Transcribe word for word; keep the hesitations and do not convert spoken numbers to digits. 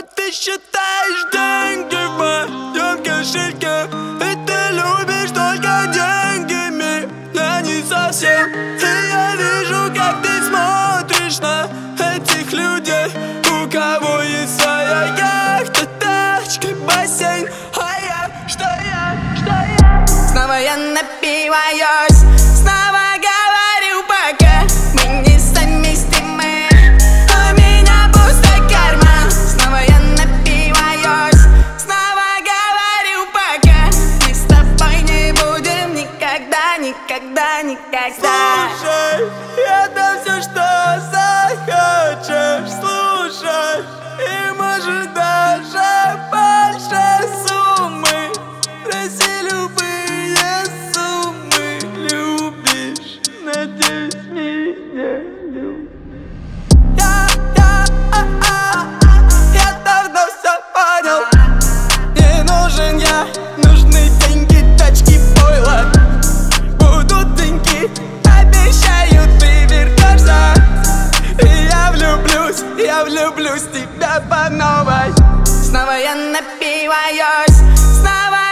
ты считаешь деньги в моем кошельке, и ты любишь только деньгами, я не совсем. И я вижу, как ты смотришь на этих людей, у кого есть своя яхта, тачка, бассейн. А я, что я, что я? Снова я напиваюсь, снова говорю пока мы не совместимы, а у меня пустой карман. Снова я напиваюсь, снова говорю пока мы с тобой не будем никогда, никогда, никогда. Слушай, это все, что захочешь слушать, и может даже больше суммы. Проси любые суммы, любишь, надеюсь, меня любишь. Я, я, а, а, я давно все понял. Не нужен я, нужны деньги, тачки, пойло. Будут деньги, обещаю, ты вернешься. И я влюблюсь, я влюблюсь в тебя по новой. Снова я напиваюсь, снова